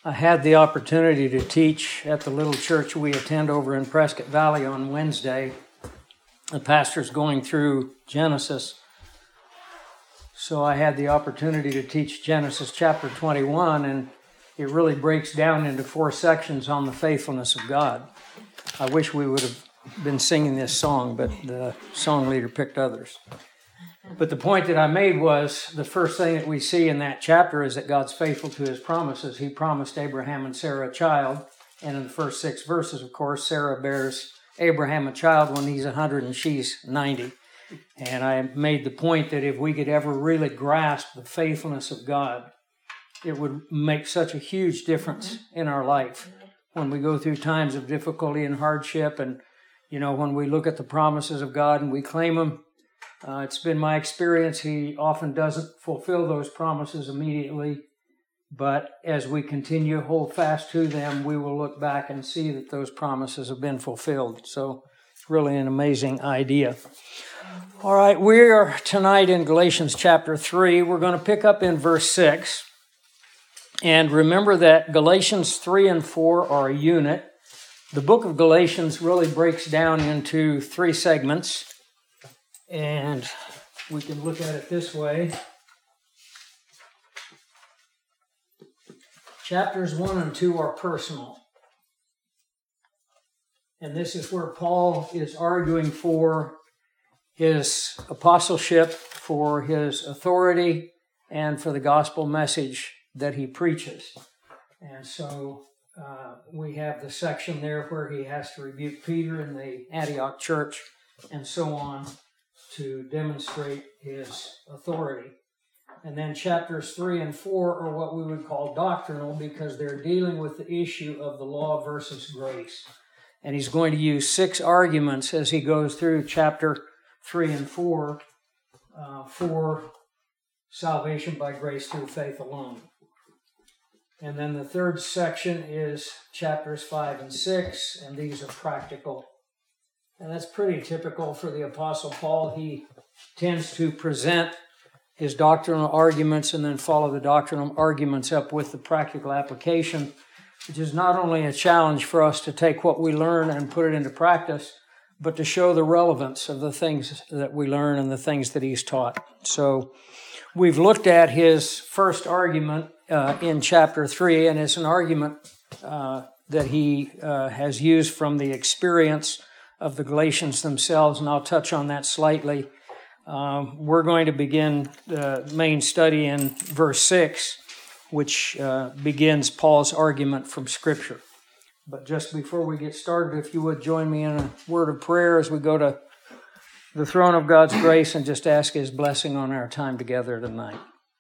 I had the opportunity to teach at the little church we attend over in Prescott Valley on Wednesday. The pastor's going through Genesis. So I had the opportunity to teach Genesis chapter 21, and it really breaks down into 4 sections on the faithfulness of God. I wish we would have been singing this song, but the song leader picked others. But the point that I made was the first thing that we see in that chapter is that God's faithful to his promises. He promised Abraham and Sarah a child, and in the first 6 verses, of course, Sarah bears Abraham a child when he's 100 and she's 90. And I made the point that if we could ever really grasp the faithfulness of God, it would make such a huge difference in our life when we go through times of difficulty and hardship. And, when we look at the promises of God and we claim them, it's been my experience, he often doesn't fulfill those promises immediately. But as we continue to hold fast to them, we will look back and see that those promises have been fulfilled. So it's really an amazing idea. All right, we are tonight in Galatians chapter 3. We're going to pick up in verse 6. And remember that Galatians 3 and 4 are a unit. The book of Galatians really breaks down into 3 segments. And we can look at it this way. Chapters 1 and 2 are personal. And this is where Paul is arguing for his apostleship, for his authority, and for the gospel message that he preaches. And so we have the section there where he has to rebuke Peter in the Antioch church and so on to demonstrate his authority. And then chapters 3 and 4 are what we would call doctrinal because they're dealing with the issue of the law versus grace. And he's going to use 6 arguments as he goes through chapter 3 and 4 for salvation by grace through faith alone. And then the third section is chapters 5 and 6, and these are practical. And that's pretty typical for the Apostle Paul. He tends to present his doctrinal arguments and then follow the doctrinal arguments up with the practical application, which is not only a challenge for us to take what we learn and put it into practice, but to show the relevance of the things that we learn and the things that he's taught. So we've looked at his first argument in chapter 3, and it's an argument that he has used from the experience of the Galatians themselves, and I'll touch on that slightly. We're going to begin the main study in verse 6, which begins Paul's argument from Scripture. But just before we get started, if you would join me in a word of prayer as we go to the throne of God's grace and just ask his blessing on our time together tonight.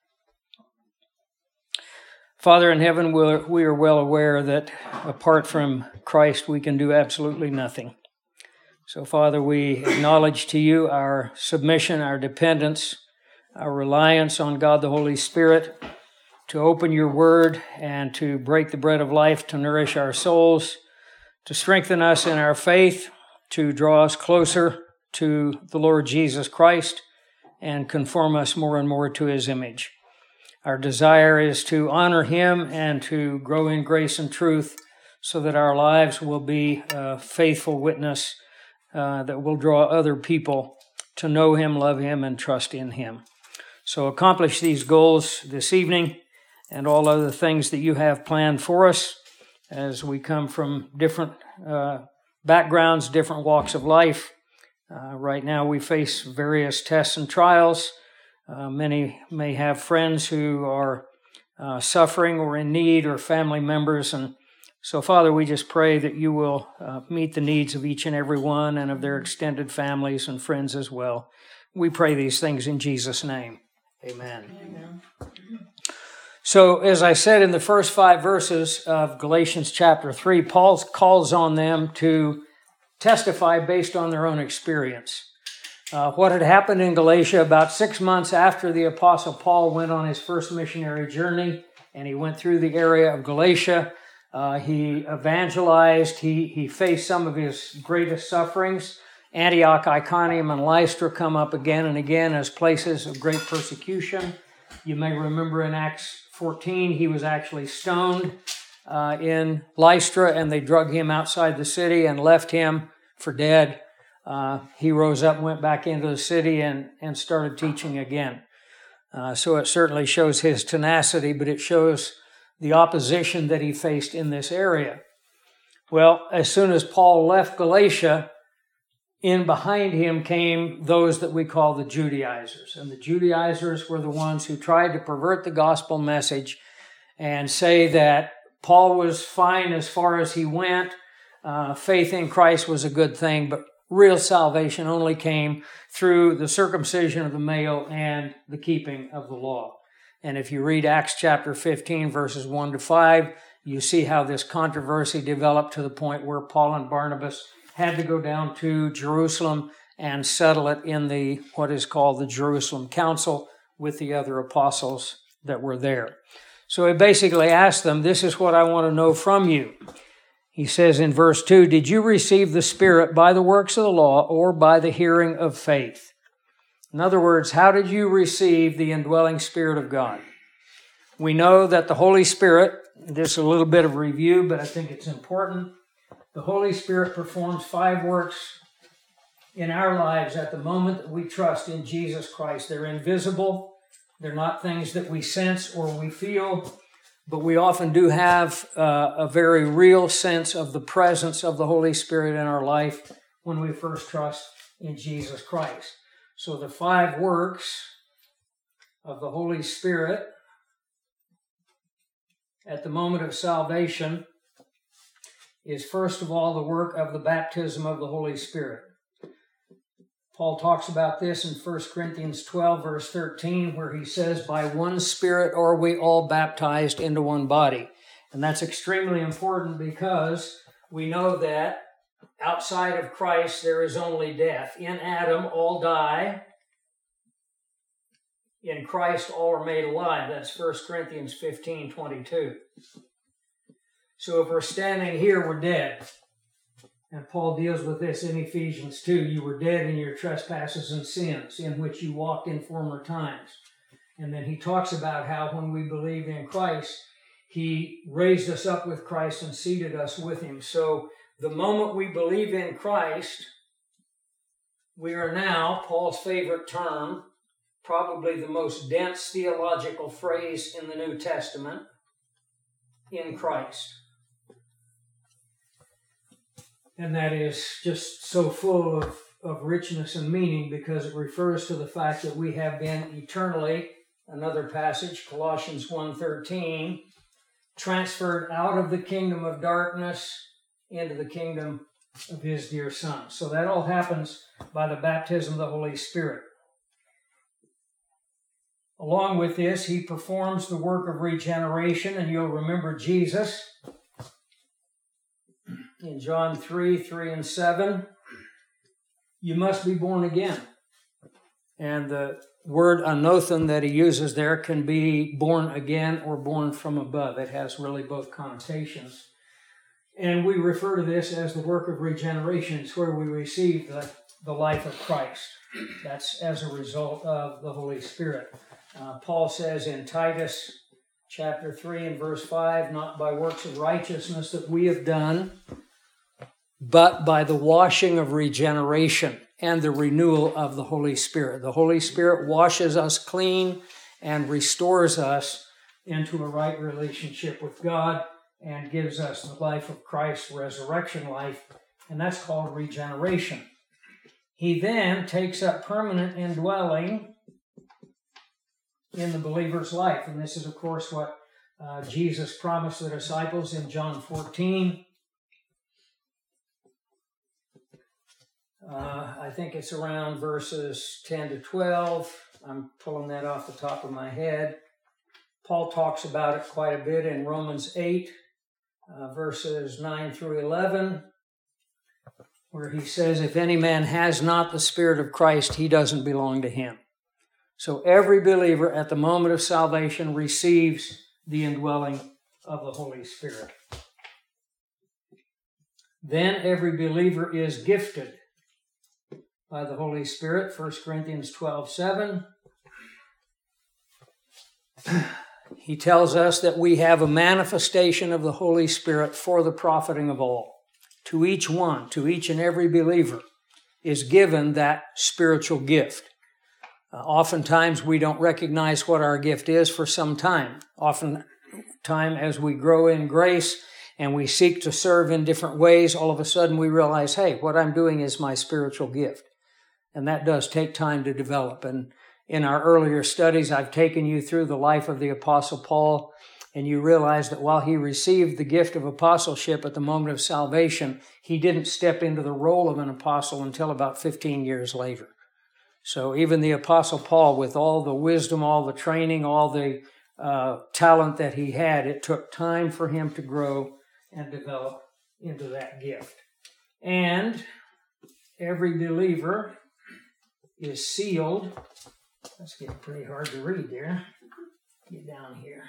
Father in heaven, we are well aware that apart from Christ, we can do absolutely nothing. So, Father, we acknowledge to you our submission, our dependence, our reliance on God the Holy Spirit to open your word and to break the bread of life, to nourish our souls, to strengthen us in our faith, to draw us closer to the Lord Jesus Christ and conform us more and more to his image. Our desire is to honor him and to grow in grace and truth so that our lives will be a faithful witness that will draw other people to know him, love him, and trust in him. So accomplish these goals this evening and all other things that you have planned for us as we come from different backgrounds, different walks of life. Right now we face various tests and trials. Many may have friends who are suffering or in need or family members. And so, Father, we just pray that you will meet the needs of each and every one and of their extended families and friends as well. We pray these things in Jesus' name. Amen. Amen. So, as I said in the first 5 verses of Galatians chapter 3, Paul calls on them to testify based on their own experience. What had happened in Galatia about 6 months after the Apostle Paul went on his first missionary journey, and he went through the area of Galatia. He evangelized. He faced some of his greatest sufferings. Antioch, Iconium, and Lystra come up again and again as places of great persecution. You may remember in Acts 14, he was actually stoned. in Lystra, and they drug him outside the city and left him for dead. He rose up, went back into the city, and started teaching again. So it certainly shows his tenacity, but it shows the opposition that he faced in this area. Well, as soon as Paul left Galatia, in behind him came those that we call the Judaizers. And the Judaizers were the ones who tried to pervert the gospel message and say that Paul was fine as far as he went. Faith in Christ was a good thing, but real salvation only came through the circumcision of the male and the keeping of the law. And if you read Acts chapter 15, verses 1 to 5, you see how this controversy developed to the point where Paul and Barnabas had to go down to Jerusalem and settle it in what is called the Jerusalem Council with the other apostles that were there. So he basically asked them, this is what I want to know from you. He says in verse 2, did you receive the Spirit by the works of the law or by the hearing of faith? In other words, how did you receive the indwelling Spirit of God? We know that the Holy Spirit, this is a little bit of review, but I think it's important. The Holy Spirit performs 5 works in our lives at the moment that we trust in Jesus Christ. They're invisible. They're not things that we sense or we feel, but we often do have a very real sense of the presence of the Holy Spirit in our life when we first trust in Jesus Christ. So the 5 works of the Holy Spirit at the moment of salvation is, first of all, the work of the baptism of the Holy Spirit. Paul talks about this in 1 Corinthians 12, verse 13, where he says, by one Spirit are we all baptized into one body. And that's extremely important because we know that outside of Christ there is only death. In Adam all die. In Christ all are made alive. That's 1 Corinthians 15, 22. So if we're standing here, we're dead. And Paul deals with this in Ephesians 2. You were dead in your trespasses and sins, in which you walked in former times. And then he talks about how when we believed in Christ, he raised us up with Christ and seated us with him. So the moment we believe in Christ, we are now, Paul's favorite term, probably the most dense theological phrase in the New Testament, in Christ. And that is just so full of richness and meaning because it refers to the fact that we have been eternally, another passage, Colossians 1:13, transferred out of the kingdom of darkness into the kingdom of his dear Son. So that all happens by the baptism of the Holy Spirit. Along with this, he performs the work of regeneration, and you'll remember Jesus in John 3 and 7, you must be born again. And the word anothen that he uses there can be born again or born from above. It has really both connotations. And we refer to this as the work of regeneration. It's where we receive the life of Christ. That's as a result of the Holy Spirit. Paul says in Titus chapter 3 and verse 5, not by works of righteousness that we have done, but by the washing of regeneration and the renewal of the Holy Spirit. The Holy Spirit washes us clean and restores us into a right relationship with God and gives us the life of Christ, resurrection life, and that's called regeneration. He then takes up permanent indwelling in the believer's life, and this is, of course, what Jesus promised the disciples in John 14. I think it's around verses 10 to 12. I'm pulling that off the top of my head. Paul talks about it quite a bit in Romans 8, verses 9 through 11, where he says, if any man has not the Spirit of Christ, he doesn't belong to him. So every believer at the moment of salvation receives the indwelling of the Holy Spirit. Then every believer is gifted by the Holy Spirit, 1 Corinthians 12:7. he tells us that we have a manifestation of the Holy Spirit for the profiting of all. To each one, to each and every believer, is given that spiritual gift. Oftentimes we don't recognize what our gift is for some time. Oftentimes as we grow in grace and we seek to serve in different ways, all of a sudden we realize, hey, what I'm doing is my spiritual gift. And that does take time to develop. And in our earlier studies, I've taken you through the life of the Apostle Paul, and you realize that while he received the gift of apostleship at the moment of salvation, he didn't step into the role of an apostle until about 15 years later. So even the Apostle Paul, with all the wisdom, all the training, all the talent that he had, it took time for him to grow and develop into that gift. And every believer is sealed. That's getting pretty hard to read there. Get down here.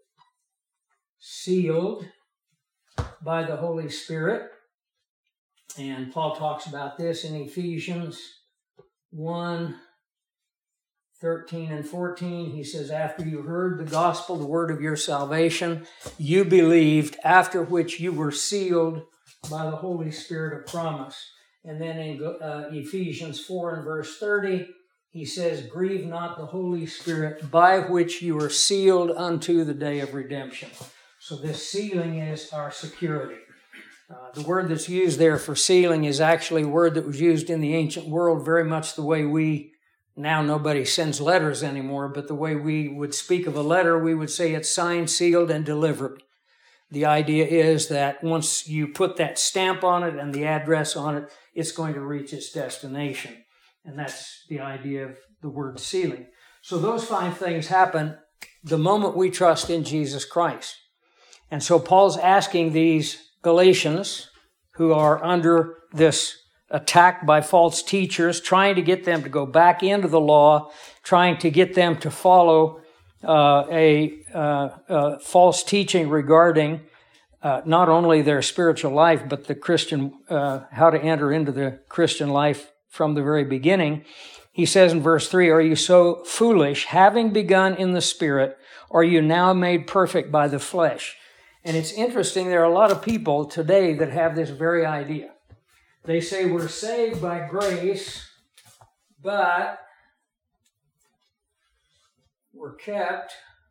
Sealed by the Holy Spirit. And Paul talks about this in Ephesians 1, 13 and 14. He says, after you heard the gospel, the word of your salvation, you believed, after which you were sealed by the Holy Spirit of promise. And then in Ephesians 4 and verse 30, he says, grieve not the Holy Spirit, by which you are sealed unto the day of redemption. So this sealing is our security. The word that's used there for sealing is actually a word that was used in the ancient world very much the way now nobody sends letters anymore, but the way we would speak of a letter, we would say it's signed, sealed, and delivered. The idea is that once you put that stamp on it and the address on it, it's going to reach its destination. And that's the idea of the word sealing. So those 5 things happen the moment we trust in Jesus Christ. And so Paul's asking these Galatians, who are under this attack by false teachers, trying to get them to go back into the law, trying to get them to follow a false teaching regarding not only their spiritual life, but the Christian, how to enter into the Christian life from the very beginning. He says in verse 3, are you so foolish, having begun in the Spirit, are you now made perfect by the flesh? And it's interesting, there are a lot of people today that have this very idea. They say we're saved by grace, but we're kept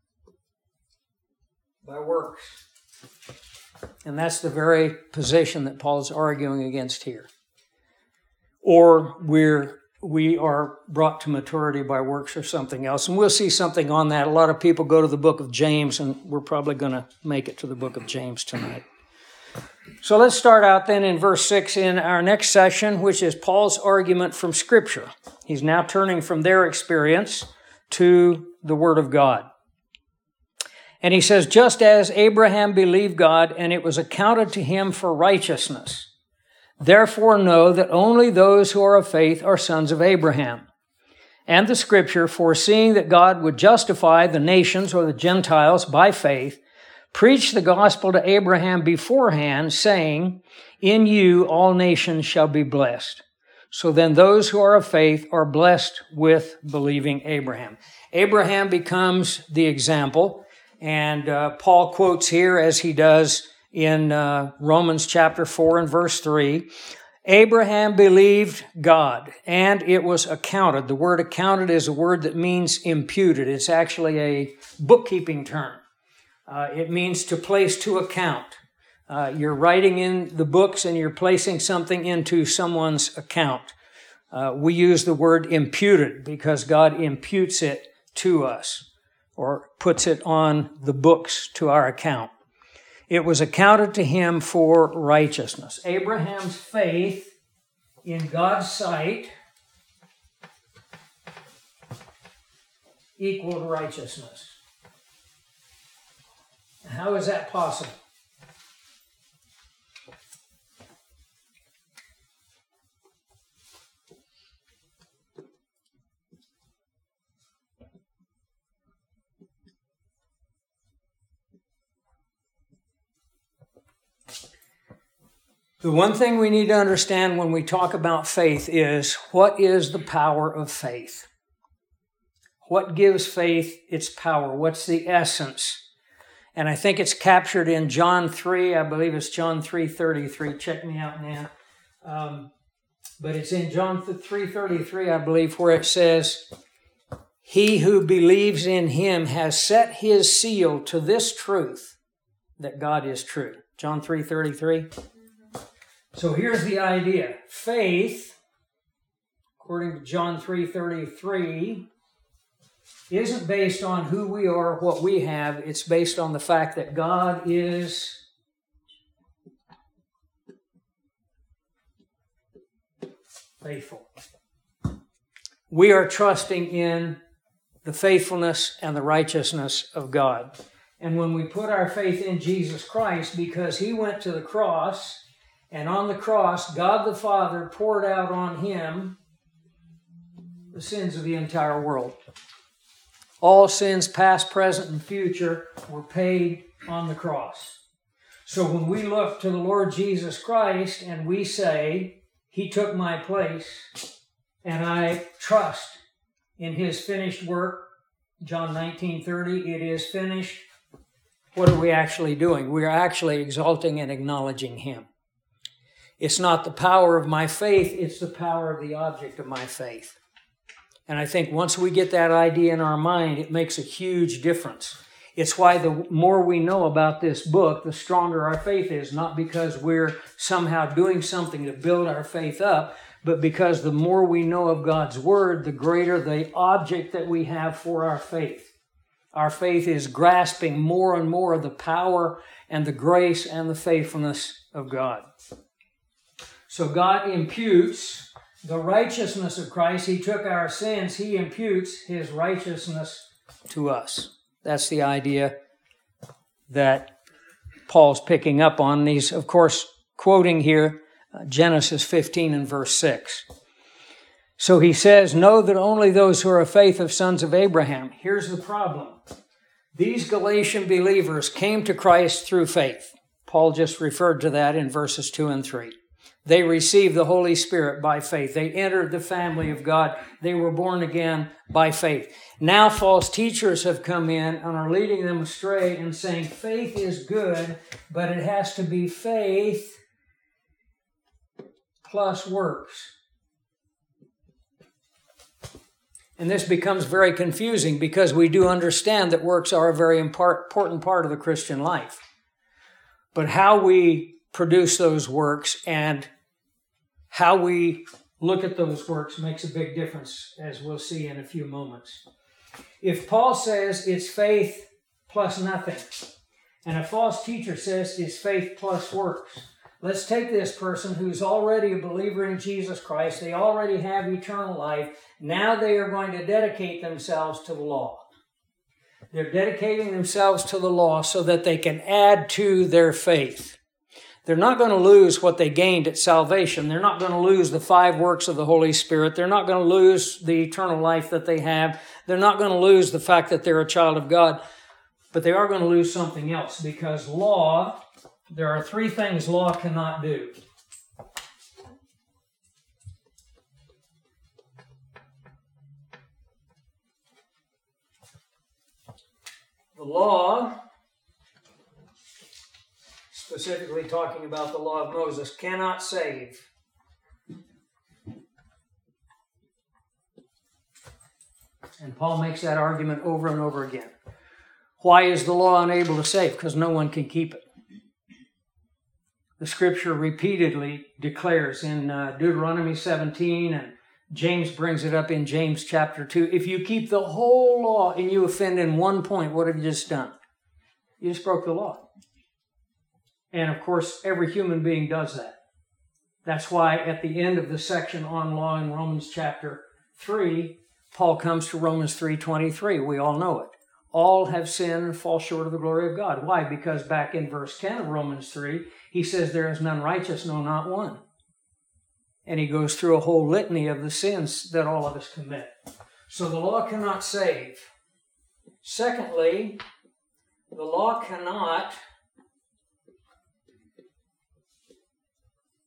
by works. And that's the very position that Paul's arguing against here. Or we are brought to maturity by works or something else. And we'll see something on that. A lot of people go to the book of James, and we're probably going to make it to the book of James tonight. So let's start out then in verse 6 in our next session, which is Paul's argument from Scripture. He's now turning from their experience to the Word of God. And he says, just as Abraham believed God, and it was accounted to him for righteousness. Therefore know that only those who are of faith are sons of Abraham. And the Scripture, foreseeing that God would justify the nations or the Gentiles by faith, preached the gospel to Abraham beforehand, saying, in you all nations shall be blessed. So then those who are of faith are blessed with believing Abraham. Abraham becomes the example, and Paul quotes here, as he does in Romans chapter 4 and verse 3, Abraham believed God, and it was accounted. The word accounted is a word that means imputed. It's actually a bookkeeping term. It means to place to account. You're writing in the books and you're placing something into someone's account. We use the word imputed because God imputes it to us or puts it on the books to our account. It was accounted to him for righteousness. Abraham's faith in God's sight equaled righteousness. How is that possible? The one thing we need to understand when we talk about faith is, what is the power of faith? What gives faith its power? What's the essence? And I think it's captured in John 3. I believe it's John 3:33. Check me out now. But it's in John 3:33, I believe, where it says, "He who believes in him has set his seal to this truth, that God is true." John 3:33. So here's the idea. Faith, according to John 3:33, isn't based on who we are, what we have. It's based on the fact that God is faithful. We are trusting in the faithfulness and the righteousness of God. And when we put our faith in Jesus Christ, because He went to the cross, and on the cross, God the Father poured out on Him the sins of the entire world. All sins, past, present, and future, were paid on the cross. So when we look to the Lord Jesus Christ and we say, He took my place, and I trust in His finished work, John 19:30, it is finished. What are we actually doing? We are actually exalting and acknowledging Him. It's not the power of my faith, it's the power of the object of my faith. And I think once we get that idea in our mind, it makes a huge difference. It's why the more we know about this book, the stronger our faith is, not because we're somehow doing something to build our faith up, but because the more we know of God's Word, the greater the object that we have for our faith. Our faith is grasping more and more of the power and the grace and the faithfulness of God. So God imputes the righteousness of Christ. He took our sins. He imputes His righteousness to us. That's the idea that Paul's picking up on. He's, of course, quoting here Genesis 15 and verse 6. So he says, "Know that only those who are of faith of sons of Abraham." Here's the problem. These Galatian believers came to Christ through faith. Paul just referred to that in verses 2 and 3. They received the Holy Spirit by faith. They entered the family of God. They were born again by faith. Now false teachers have come in and are leading them astray and saying faith is good, but it has to be faith plus works. And this becomes very confusing because we do understand that works are a very important part of the Christian life. But how we produce those works and how we look at those works makes a big difference, as we'll see in a few moments. If Paul says it's faith plus nothing, and a false teacher says it's faith plus works, let's take this person who's already a believer in Jesus Christ. They already have eternal life. Now they are going to dedicate themselves to the law. They're dedicating themselves to the law so that they can add to their faith. They're not going to lose what they gained at salvation. They're not going to lose the 5 works of the Holy Spirit. They're not going to lose the eternal life that they have. They're not going to lose the fact that they're a child of God. But they are going to lose something else, because law, there are 3 things law cannot do. The law, specifically talking about the law of Moses, cannot save. And Paul makes that argument over and over again. Why is the law unable to save? Because no one can keep it. The Scripture repeatedly declares in Deuteronomy 17, and James brings it up in James chapter 2, if you keep the whole law and you offend in one point, what have you just done? You just broke the law. And of course, every human being does that. That's why at the end of the section on law in Romans chapter 3, Paul comes to Romans 3:23. We all know it. All have sinned and fall short of the glory of God. Why? Because back in verse 10 of Romans 3, he says, there is none righteous, no, not one. And he goes through a whole litany of the sins that all of us commit. So the law cannot save. Secondly, the law cannot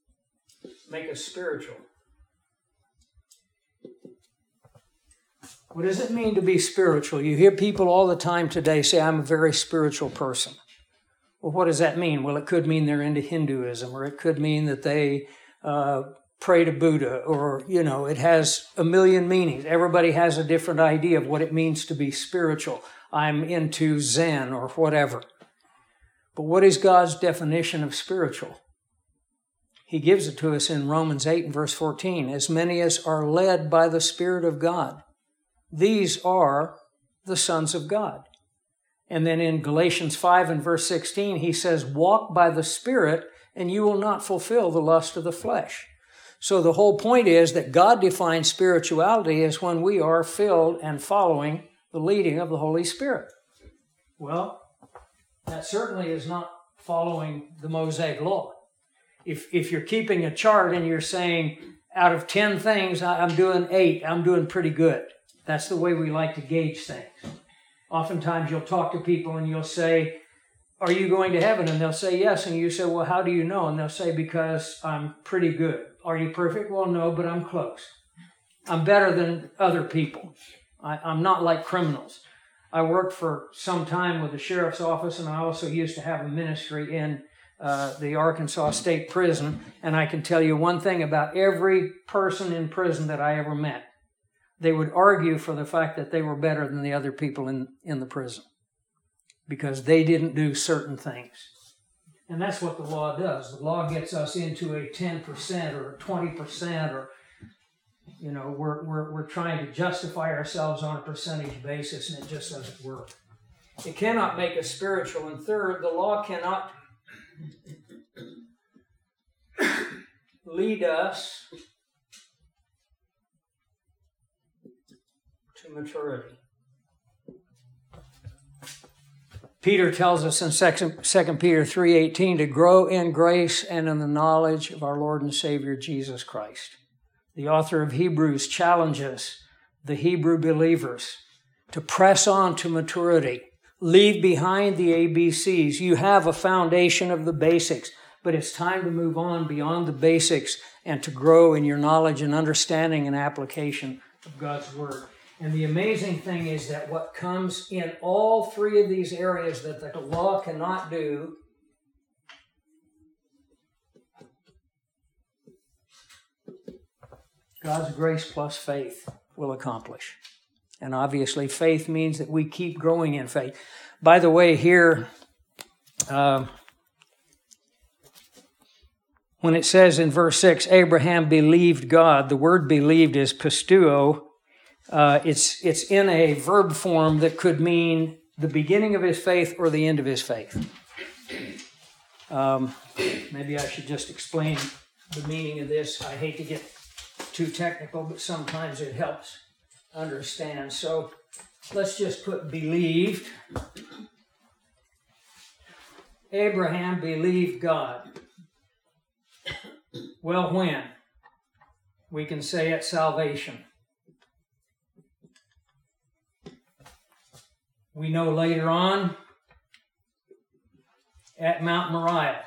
make us spiritual. What does it mean to be spiritual? You hear people all the time today say, I'm a very spiritual person. Well, what does that mean? Well, it could mean they're into Hinduism, or it could mean that they pray to Buddha, or, it has a million meanings. Everybody has a different idea of what it means to be spiritual. I'm into Zen or whatever. But what is God's definition of spiritual? He gives it to us in Romans 8 and verse 14. As many as are led by the Spirit of God, these are the sons of God. And then in Galatians 5 and verse 16, he says, walk by the Spirit and you will not fulfill the lust of the flesh. So the whole point is that God defines spirituality as when we are filled and following the leading of the Holy Spirit. Well, that certainly is not following the Mosaic law. If you're keeping a chart and you're saying, out of 10 things, I'm doing 8, I'm doing pretty good. That's the way we like to gauge things. Oftentimes you'll talk to people and you'll say, are you going to heaven? And they'll say yes. And you say, well, how do you know? And they'll say, because I'm pretty good. Are you perfect? Well, no, but I'm close. I'm better than other people. I'm not like criminals. I worked for some time with the sheriff's office, and I also used to have a ministry in the Arkansas State Prison. And I can tell you one thing about every person in prison that I ever met. They would argue for the fact that they were better than the other people in the prison because they didn't do certain things. And that's what the law does. The law gets us into a 10% or a 20% or, we're trying to justify ourselves on a percentage basis, and it just doesn't work. It cannot make us spiritual. And third, the law cannot lead us to maturity. Peter tells us in 2 Peter 3:18 to grow in grace and in the knowledge of our Lord and Savior Jesus Christ. The author of Hebrews challenges the Hebrew believers to press on to maturity. Leave behind the ABCs. You have a foundation of the basics, but it's time to move on beyond the basics and to grow in your knowledge and understanding and application of God's Word. And the amazing thing is that what comes in all three of these areas that the law cannot do, God's grace plus faith will accomplish. And obviously faith means that we keep growing in faith. By the way, here, when it says in verse 6, Abraham believed God, the word believed is pisteuo. It's in a verb form that could mean the beginning of his faith or the end of his faith. Maybe I should just explain the meaning of this. I hate to get too technical, but sometimes it helps understand. So let's just put believed. Abraham believed God. Well, when? We can say at salvation. We know later on at Mount Moriah,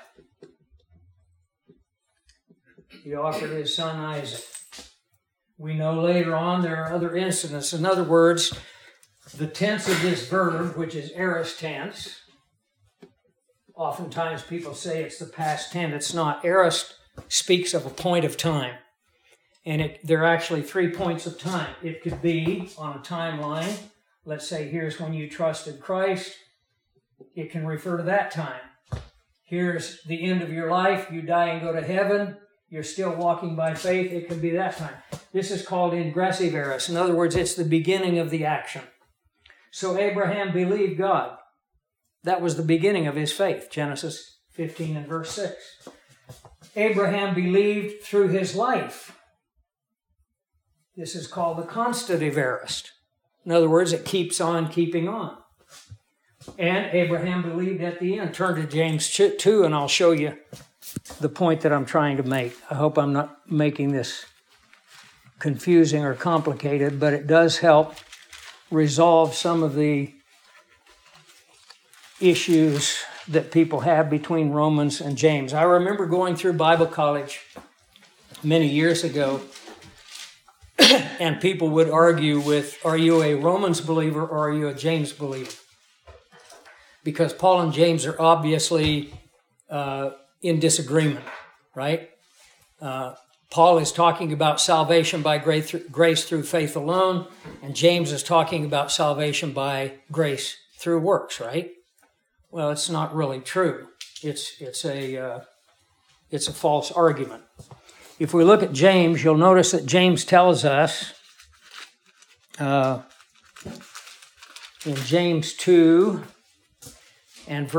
he offered his son Isaac. We know later on there are other incidents. In other words, the tense of this verb, which is aorist tense, oftentimes people say it's the past tense. It's not. Aorist speaks of a point of time. And there are actually 3 points of time. It could be on a timeline. Let's say here's when you trusted Christ. It can refer to that time. Here's the end of your life. You die and go to heaven. You're still walking by faith. It can be that time. This is called ingressive aorist. In other words, it's the beginning of the action. So Abraham believed God. That was the beginning of his faith. Genesis 15 and verse 6. Abraham believed through his life. This is called the constative aorist. In other words, it keeps on keeping on. And Abraham believed at the end. Turn to James 2 and I'll show you the point that I'm trying to make. I hope I'm not making this confusing or complicated, but it does help resolve some of the issues that people have between Romans and James. I remember going through Bible college many years ago, And people would argue with, are you a Romans believer or are you a James believer? Because Paul and James are obviously in disagreement, right? Paul is talking about salvation by grace through faith alone, and James is talking about salvation by grace through works, right? Well, it's not really true. It's a false argument. If we look at James, you'll notice that James tells us in James 2 and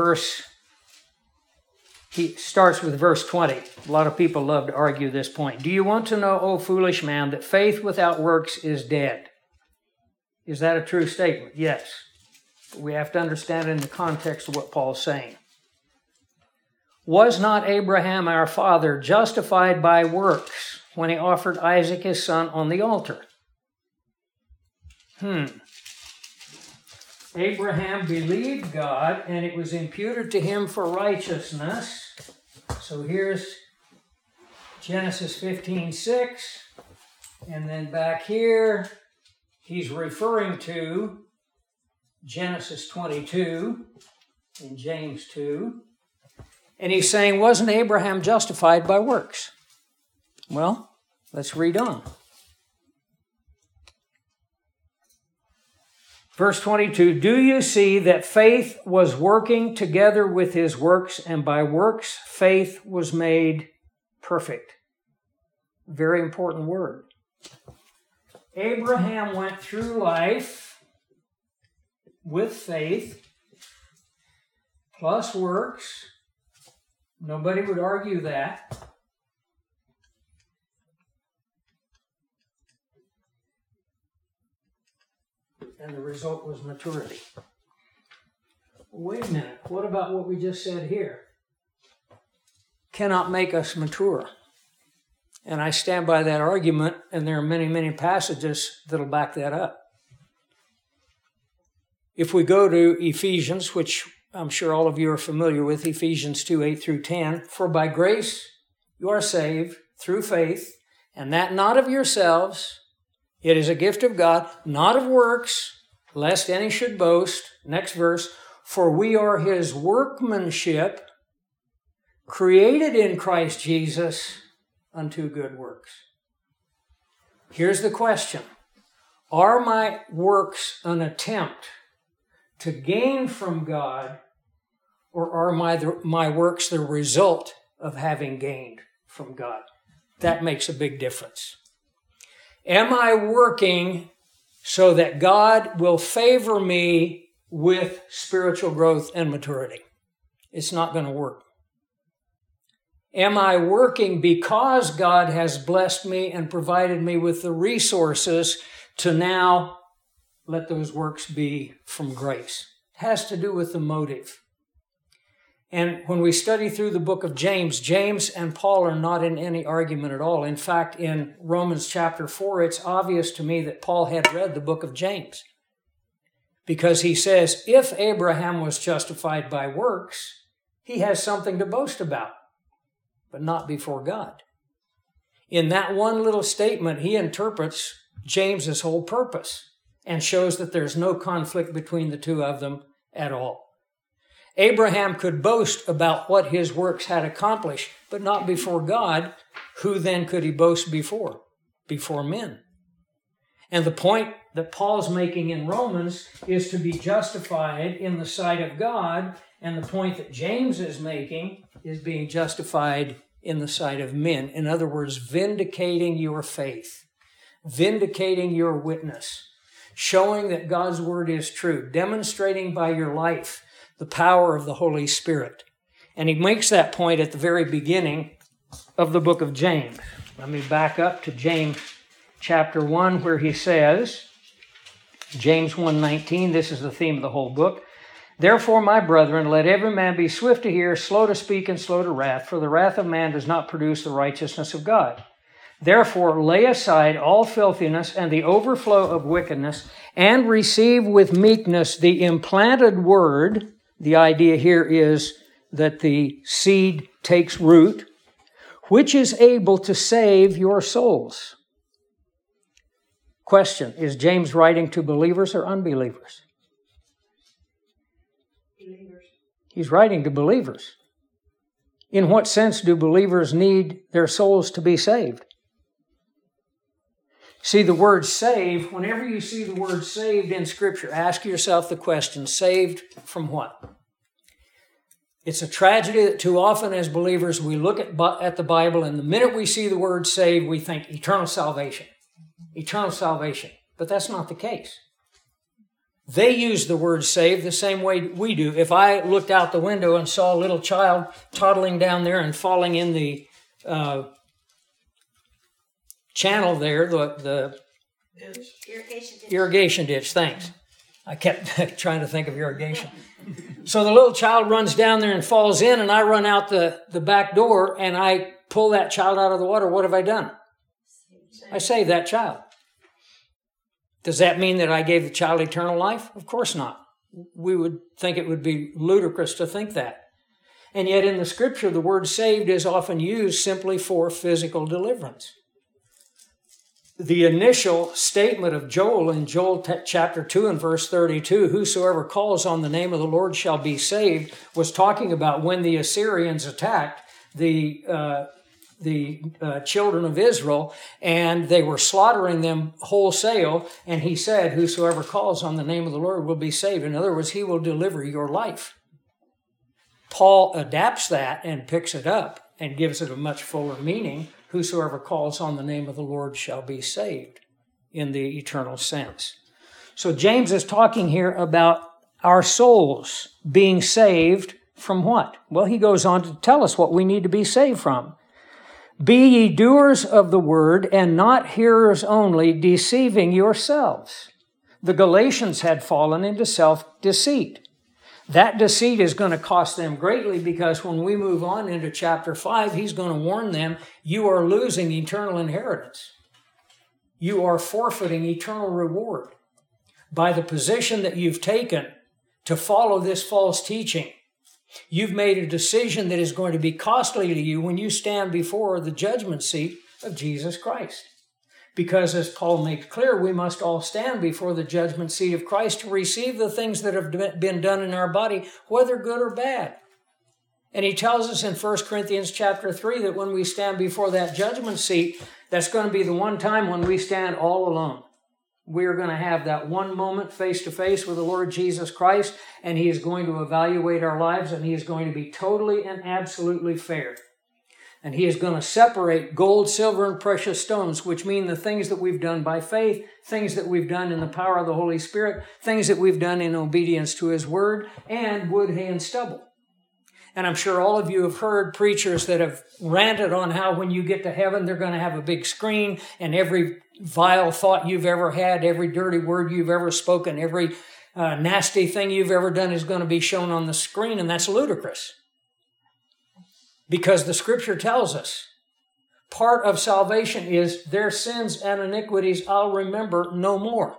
he starts with verse 20. A lot of people love to argue this point. Do you want to know, O foolish man, that faith without works is dead? Is that a true statement? Yes. But we have to understand it in the context of what Paul's saying. Was not Abraham our father justified by works when he offered Isaac his son on the altar? Abraham believed God, and it was imputed to him for righteousness. So here's Genesis 15:6, and then back here, he's referring to Genesis 22 in James 2. And he's saying, wasn't Abraham justified by works? Well, let's read on. Verse 22, do you see that faith was working together with his works, and by works faith was made perfect? Very important word. Abraham went through life with faith plus works. Nobody would argue that. And the result was maturity. Wait a minute. What about what we just said here? Cannot make us mature. And I stand by that argument, and there are many, many passages that'll back that up. If we go to Ephesians, which I'm sure all of you are familiar with, Ephesians 2:8-10. For by grace you are saved through faith, and that not of yourselves. It is a gift of God, not of works, lest any should boast. Next verse. For we are his workmanship, created in Christ Jesus unto good works. Here's the question. Are my works an attempt to gain from God, or are my works the result of having gained from God? That makes a big difference. Am I working so that God will favor me with spiritual growth and maturity? It's not going to work. Am I working because God has blessed me and provided me with the resources to now let those works be from grace? It has to do with the motive. And when we study through the book of James, James and Paul are not in any argument at all. In fact, in Romans chapter 4, it's obvious to me that Paul had read the book of James. Because he says, if Abraham was justified by works, he has something to boast about, but not before God. In that one little statement, he interprets James's whole purpose and shows that there's no conflict between the two of them at all. Abraham could boast about what his works had accomplished, but not before God. Who then could he boast before? Before men. And the point that Paul's making in Romans is to be justified in the sight of God, and the point that James is making is being justified in the sight of men. In other words, vindicating your faith, vindicating your witness, showing that God's word is true, demonstrating by your life the power of the Holy Spirit. And he makes that point at the very beginning of the book of James. Let me back up to James chapter 1, where he says, James 1:19, this is the theme of the whole book. Therefore, my brethren, let every man be swift to hear, slow to speak, and slow to wrath, for the wrath of man does not produce the righteousness of God. Therefore, lay aside all filthiness and the overflow of wickedness, and receive with meekness the implanted word. The idea here is that the seed takes root, which is able to save your souls. Question, is James writing to believers or unbelievers? Believers. He's writing to believers. In what sense do believers need their souls to be saved? See, the word save, whenever you see the word saved in Scripture, ask yourself the question, saved from what? It's a tragedy that too often as believers we look at the Bible, and the minute we see the word saved, we think eternal salvation. Eternal salvation. But that's not the case. They use the word saved the same way we do. If I looked out the window and saw a little child toddling down there and falling in the channel there, the irrigation ditch, thanks. I kept trying to think of irrigation. So the little child runs down there and falls in, and I run out the back door and I pull that child out of the water. What have I done? I saved that child. Does that mean that I gave the child eternal life? Of course not. We would think it would be ludicrous to think that. And yet in the Scripture, the word saved is often used simply for physical deliverance. The initial statement of Joel in Joel chapter 2 and verse 32, whosoever calls on the name of the Lord shall be saved, was talking about when the Assyrians attacked the children of Israel, and they were slaughtering them wholesale, and he said, whosoever calls on the name of the Lord will be saved. In other words, he will deliver your life. Paul adapts that and picks it up and gives it a much fuller meaning. Whosoever calls on the name of the Lord shall be saved in the eternal sense. So James is talking here about our souls being saved from what? Well, he goes on to tell us what we need to be saved from. Be ye doers of the word and not hearers only, deceiving yourselves. The Galatians had fallen into self-deceit. That deceit is going to cost them greatly, because when we move on into chapter 5, he's going to warn them, you are losing eternal inheritance. You are forfeiting eternal reward by the position that you've taken to follow this false teaching. You've made a decision that is going to be costly to you when you stand before the judgment seat of Jesus Christ. Because as Paul makes clear, we must all stand before the judgment seat of Christ to receive the things that have been done in our body, whether good or bad. And he tells us in 1 Corinthians chapter 3 that when we stand before that judgment seat, that's going to be the one time when we stand all alone. We're going to have that one moment face to face with the Lord Jesus Christ, and he is going to evaluate our lives, and he is going to be totally and absolutely fair. And he is going to separate gold, silver, and precious stones, which mean the things that we've done by faith, things that we've done in the power of the Holy Spirit, things that we've done in obedience to his word, and wood, hay, and stubble. And I'm sure all of you have heard preachers that have ranted on how when you get to heaven, they're going to have a big screen, and every vile thought you've ever had, every dirty word you've ever spoken, every nasty thing you've ever done is going to be shown on the screen, and that's ludicrous. Because the Scripture tells us part of salvation is their sins and iniquities I'll remember no more.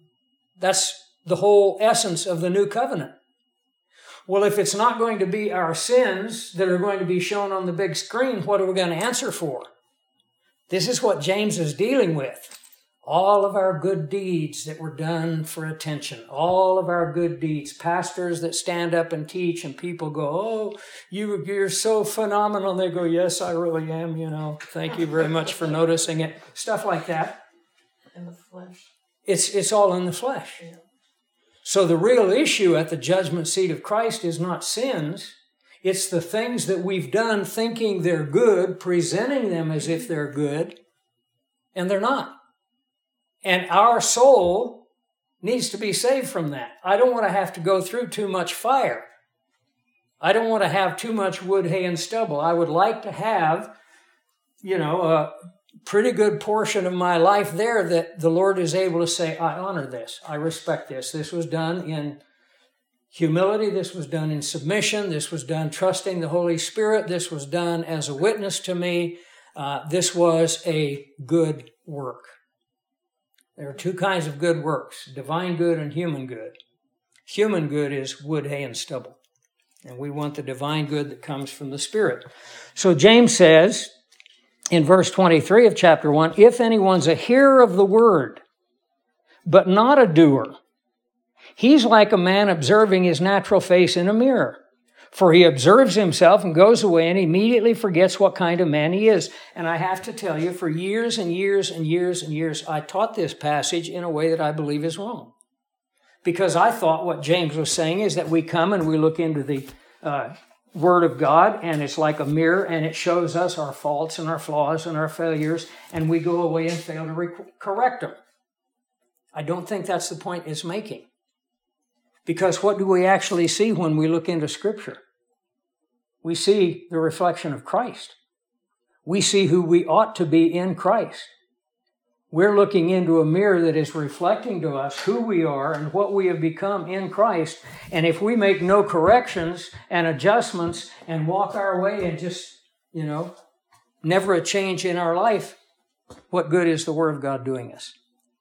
That's the whole essence of the new covenant. Well, if it's not going to be our sins that are going to be shown on the big screen, what are we going to answer for? This is what James is dealing with. All of our good deeds that were done for attention, all of our good deeds, pastors that stand up and teach and people go, oh, you're so phenomenal. And they go, yes, I really am, thank you very much for noticing it. Stuff like that. In the flesh. It's all in the flesh. Yeah. So the real issue at the judgment seat of Christ is not sins. It's the things that we've done thinking they're good, presenting them as if they're good, and they're not. And our soul needs to be saved from that. I don't want to have to go through too much fire. I don't want to have too much wood, hay, and stubble. I would like to have, a pretty good portion of my life there that the Lord is able to say, I honor this. I respect this. This was done in humility. This was done in submission. This was done trusting the Holy Spirit. This was done as a witness to me. This was a good work. There are two kinds of good works, divine good and human good. Human good is wood, hay, and stubble. And we want the divine good that comes from the Spirit. So James says in verse 23 of chapter 1, if anyone's a hearer of the word but not a doer. He's like a man observing his natural face in a mirror. For he observes himself and goes away and immediately forgets what kind of man he is. And I have to tell you, for years and years and years and years, I taught this passage in a way that I believe is wrong. Because I thought what James was saying is that we come and we look into the Word of God, and it's like a mirror, and it shows us our faults and our flaws and our failures, and we go away and fail to correct them. I don't think that's the point it's making. Because what do we actually see when we look into Scripture? We see the reflection of Christ. We see who we ought to be in Christ. We're looking into a mirror that is reflecting to us who we are and what we have become in Christ. And if we make no corrections and adjustments and walk our way and just, never a change in our life, what good is the Word of God doing us?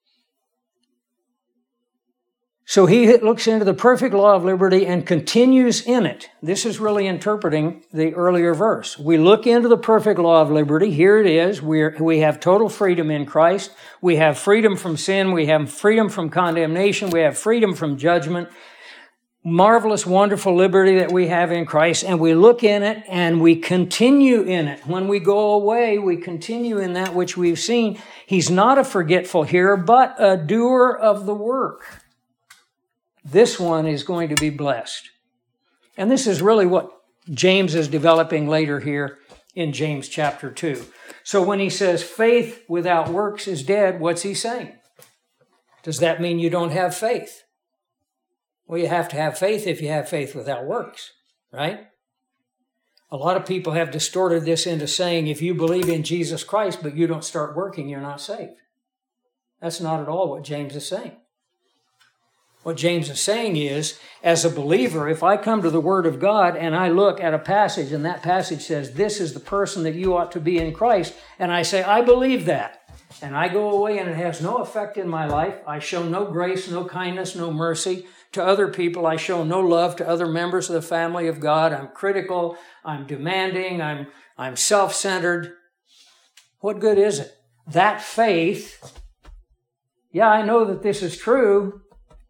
So he looks into the perfect law of liberty and continues in it. This is really interpreting the earlier verse. We look into the perfect law of liberty. Here it is. We have total freedom in Christ. We have freedom from sin. We have freedom from condemnation. We have freedom from judgment. Marvelous, wonderful liberty that we have in Christ. And we look in it and we continue in it. When we go away, we continue in that which we've seen. He's not a forgetful hearer, but a doer of the work. This one is going to be blessed. And this is really what James is developing later here in James chapter 2. So when he says faith without works is dead, what's he saying? Does that mean you don't have faith? Well, you have to have faith if you have faith without works, right? A lot of people have distorted this into saying if you believe in Jesus Christ but you don't start working, you're not saved. That's not at all what James is saying. What James is saying is, as a believer, if I come to the Word of God and I look at a passage and that passage says, this is the person that you ought to be in Christ, and I say, I believe that, and I go away and it has no effect in my life, I show no grace, no kindness, no mercy to other people, I show no love to other members of the family of God, I'm critical, I'm demanding, I'm self-centered, what good is it? That faith, yeah, I know that this is true,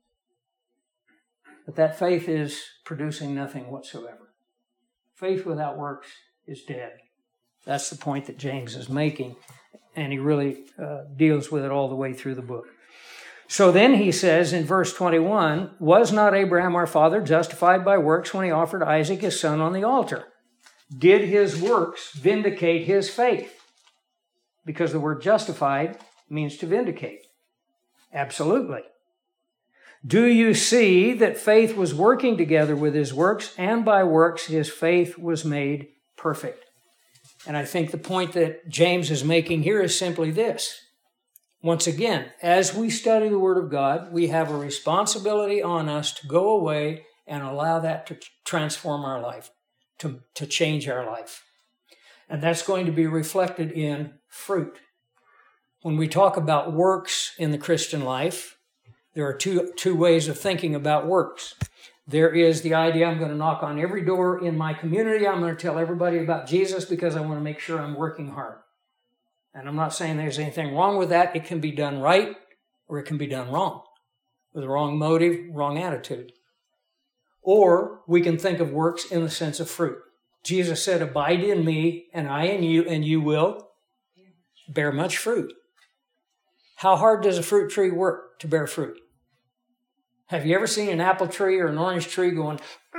but that faith is producing nothing whatsoever. Faith without works is dead. That's the point that James is making, and he really deals with it all the way through the book. So then he says in verse 21, was not Abraham our father justified by works when he offered Isaac his son on the altar? Did his works vindicate his faith? Because the word justified means to vindicate. Absolutely. Do you see that faith was working together with his works, and by works his faith was made perfect? And I think the point that James is making here is simply this. Once again, as we study the Word of God, we have a responsibility on us to go away and allow that to transform our life, to change our life. And that's going to be reflected in fruit. When we talk about works in the Christian life, there are two ways of thinking about works. There is the idea I'm going to knock on every door in my community. I'm going to tell everybody about Jesus because I want to make sure I'm working hard. And I'm not saying there's anything wrong with that. It can be done right or it can be done wrong, with the wrong motive, wrong attitude. Or we can think of works in the sense of fruit. Jesus said, abide in me and I in you, and you will bear much fruit. How hard does a fruit tree work to bear fruit? Have you ever seen an apple tree or an orange tree going,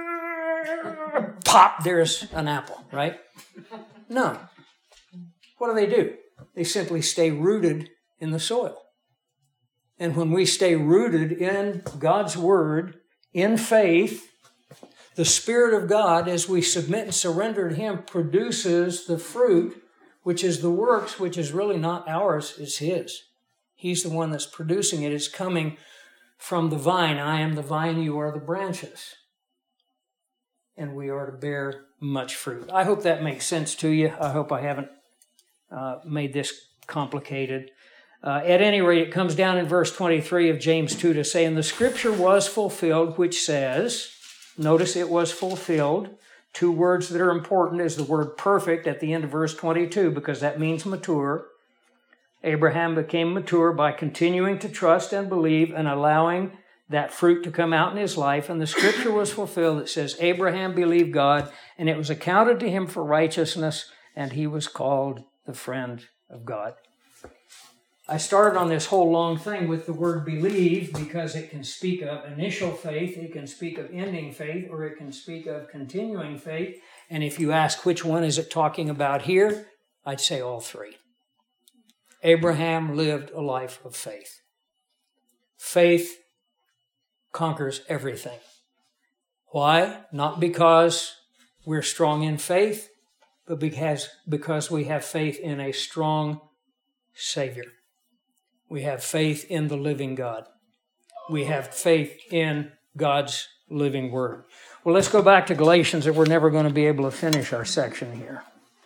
pop, there's an apple, right? No. What do? They simply stay rooted in the soil. And when we stay rooted in God's Word, in faith, the Spirit of God, as we submit and surrender to Him, produces the fruit, which is the works, which is really not ours, it's His. He's the one that's producing it. It's coming from the vine. I am the vine, you are the branches. And we are to bear much fruit. I hope that makes sense to you. I hope I haven't made this complicated. At any rate, it comes down in verse 23 of James 2 to say, and the scripture was fulfilled, which says, notice it was fulfilled. Two words that are important is the word perfect at the end of verse 22, because that means mature. Abraham became mature by continuing to trust and believe and allowing that fruit to come out in his life. And the scripture was fulfilled that says, Abraham believed God, and it was accounted to him for righteousness, and he was called the friend of God. I started on this whole long thing with the word believe because it can speak of initial faith, it can speak of ending faith, or it can speak of continuing faith. And if you ask which one is it talking about here, I'd say all three. Abraham lived a life of faith. Faith conquers everything. Why? Not because we're strong in faith, but because we have faith in a strong Savior. We have faith in the living God. We have faith in God's living Word. Well, let's go back to Galatians, or we're never going to be able to finish our section here.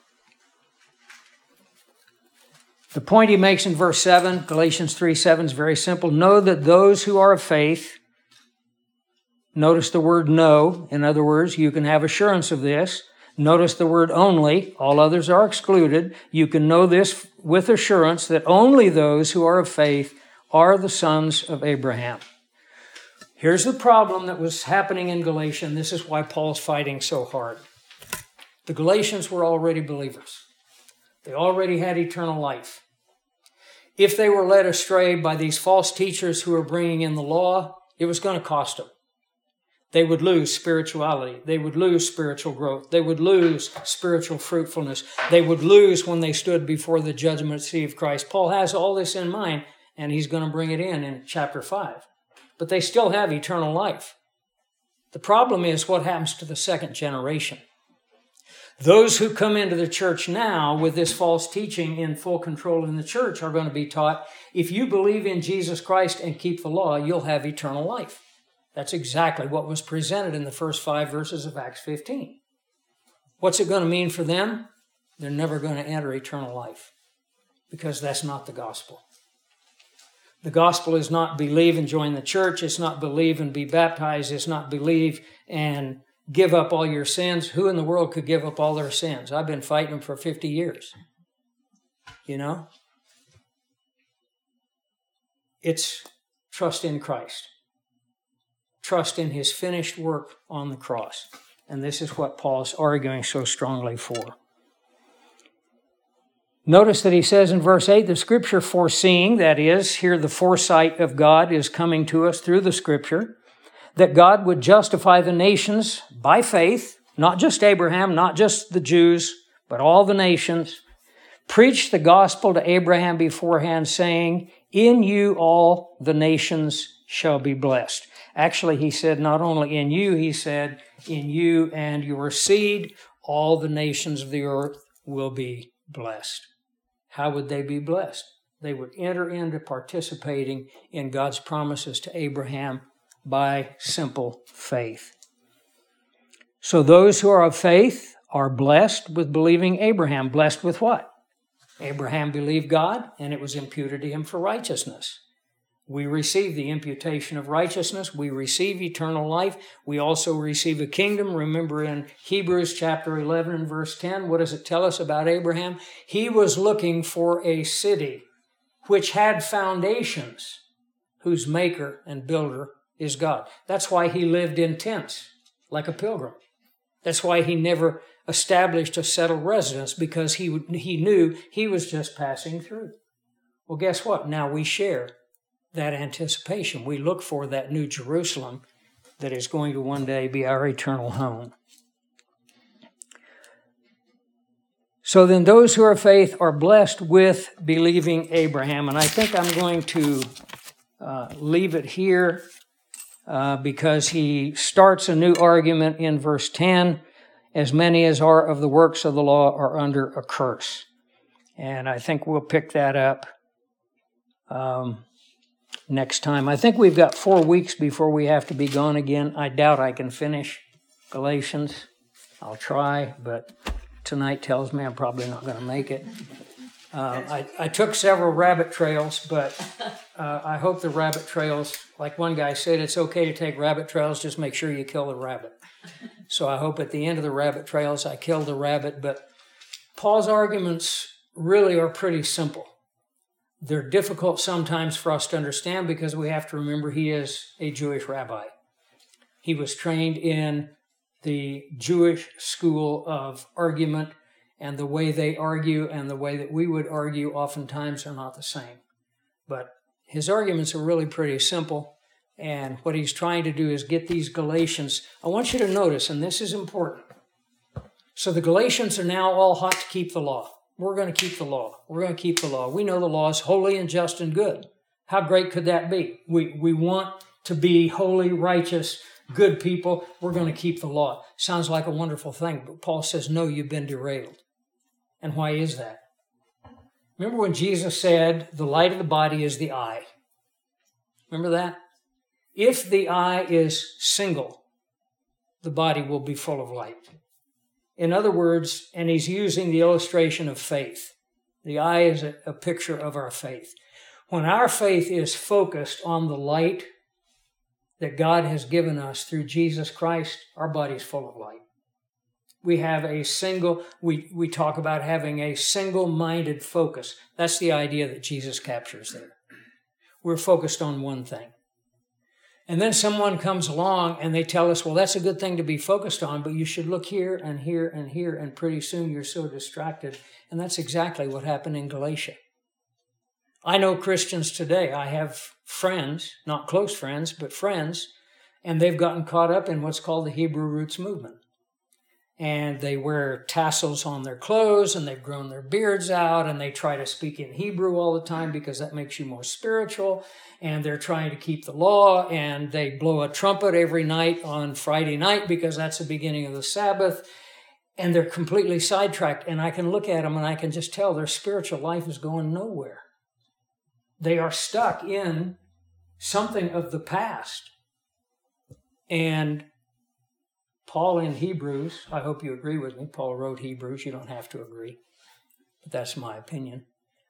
The point he makes in verse 7, Galatians 3:7, is very simple. Know that those who are of faith, notice the word know. In other words, you can have assurance of this. Notice the word only. All others are excluded. You can know this with assurance that only those who are of faith are the sons of Abraham. Here's the problem that was happening in Galatia, and this is why Paul's fighting so hard. The Galatians were already believers. They already had eternal life. If they were led astray by these false teachers who were bringing in the law, it was going to cost them. They would lose spirituality. They would lose spiritual growth. They would lose spiritual fruitfulness. They would lose when they stood before the judgment seat of Christ. Paul has all this in mind, and he's going to bring it in chapter 5. But they still have eternal life. The problem is what happens to the second generation. Those who come into the church now with this false teaching in full control in the church are going to be taught, if you believe in Jesus Christ and keep the law, you'll have eternal life. That's exactly what was presented in the first 5 verses of Acts 15. What's it going to mean for them? They're never going to enter eternal life because that's not the gospel. The gospel is not believe and join the church. It's not believe and be baptized. It's not believe and give up all your sins. Who in the world could give up all their sins? I've been fighting them for 50 years. You know? It's trust in Christ. Trust in his finished work on the cross. And this is what Paul's arguing so strongly for. Notice that he says in verse 8, the scripture foreseeing, that is, here the foresight of God is coming to us through the scripture, that God would justify the nations by faith, not just Abraham, not just the Jews, but all the nations, preached the gospel to Abraham beforehand, saying, in you all the nations shall be blessed. Actually, he said, not only in you, he said, in you and your seed, all the nations of the earth will be blessed. How would they be blessed? They would enter into participating in God's promises to Abraham by simple faith. So those who are of faith are blessed with believing Abraham. Blessed with what? Abraham believed God, and it was imputed to him for righteousness. We receive the imputation of righteousness. We receive eternal life. We also receive a kingdom. Remember in Hebrews chapter 11 and verse 10, what does it tell us about Abraham? He was looking for a city which had foundations, whose maker and builder is God. That's why he lived in tents like a pilgrim. That's why he never established a settled residence, because he knew he was just passing through. Well, guess what? Now we share that anticipation. We look for that new Jerusalem that is going to one day be our eternal home. So then those who are of faith are blessed with believing Abraham. And I think I'm going to leave it here because he starts a new argument in verse 10. As many as are of the works of the law are under a curse. And I think we'll pick that up next time. I think we've got 4 weeks before we have to be gone again. I doubt I can finish Galatians. I'll try, but tonight tells me I'm probably not going to make it. I took several rabbit trails, but I hope the rabbit trails, like one guy said, it's okay to take rabbit trails, just make sure you kill the rabbit. So I hope at the end of the rabbit trails I killed the rabbit, but Paul's arguments really are pretty simple. They're difficult sometimes for us to understand because we have to remember he is a Jewish rabbi. He was trained in the Jewish school of argument, and the way they argue and the way that we would argue oftentimes are not the same. But his arguments are really pretty simple, and what he's trying to do is get these Galatians. I want you to notice, and this is important. So the Galatians are now all hot to keep the law. We're going to keep the law. We're going to keep the law. We know the law is holy and just and good. How great could that be? We want to be holy, righteous, good people. We're going to keep the law. Sounds like a wonderful thing, but Paul says, no, you've been derailed. And why is that? Remember when Jesus said, the light of the body is the eye? Remember that? If the eye is single, the body will be full of light. In other words, and he's using the illustration of faith. The eye is a picture of our faith. When our faith is focused on the light that God has given us through Jesus Christ, our body is full of light. We have we talk about having a single-minded focus. That's the idea that Jesus captures there. We're focused on one thing. And then someone comes along and they tell us, well, that's a good thing to be focused on, but you should look here and here and here, and pretty soon you're so distracted. And that's exactly what happened in Galatia. I know Christians today. I have friends, not close friends, but friends, and they've gotten caught up in what's called the Hebrew Roots movement. And they wear tassels on their clothes, and they've grown their beards out, and they try to speak in Hebrew all the time because that makes you more spiritual, and they're trying to keep the law, and they blow a trumpet every night on Friday night because that's the beginning of the Sabbath, and they're completely sidetracked, and I can look at them and I can just tell their spiritual life is going nowhere. They are stuck in something of the past. And Paul in Hebrews, I hope you agree with me. Paul wrote Hebrews. You don't have to agree, but that's my opinion.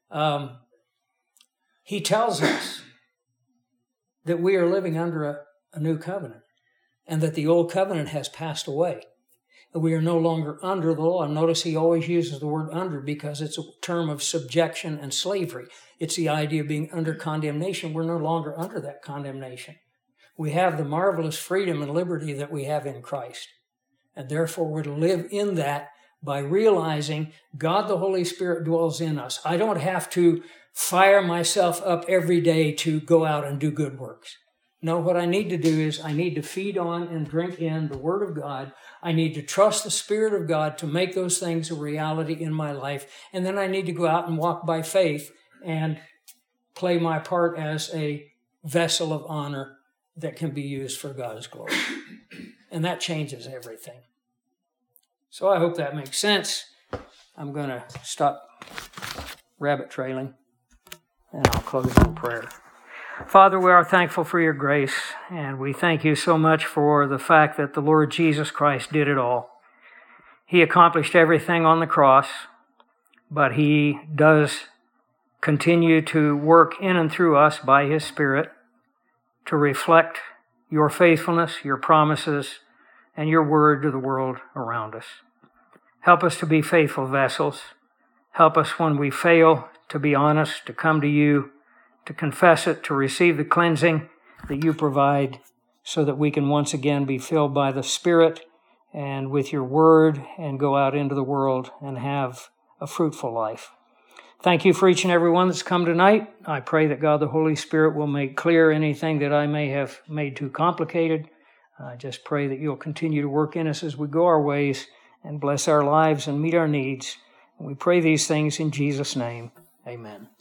He tells us that we are living under a new covenant and that the old covenant has passed away. That we are no longer under the law. And notice he always uses the word under because it's a term of subjection and slavery. It's the idea of being under condemnation. We're no longer under that condemnation. We have the marvelous freedom and liberty that we have in Christ. And therefore we're to live in that by realizing God the Holy Spirit dwells in us. I don't have to fire myself up every day to go out and do good works. No, what I need to do is I need to feed on and drink in the Word of God. I need to trust the Spirit of God to make those things a reality in my life. And then I need to go out and walk by faith and play my part as a vessel of honor that can be used for God's glory. And that changes everything. So I hope that makes sense. I'm going to stop rabbit trailing, and I'll close in prayer. Father, we are thankful for your grace, and we thank you so much for the fact that the Lord Jesus Christ did it all. He accomplished everything on the cross, but he does continue to work in and through us by his Spirit to reflect your faithfulness, your promises, and your word to the world around us. Help us to be faithful vessels. Help us when we fail to be honest, to come to you, to confess it, to receive the cleansing that you provide so that we can once again be filled by the Spirit and with your word and go out into the world and have a fruitful life. Thank you for each and every one that's come tonight. I pray that God the Holy Spirit will make clear anything that I may have made too complicated. I just pray that you'll continue to work in us as we go our ways and bless our lives and meet our needs. And we pray these things in Jesus' name. Amen.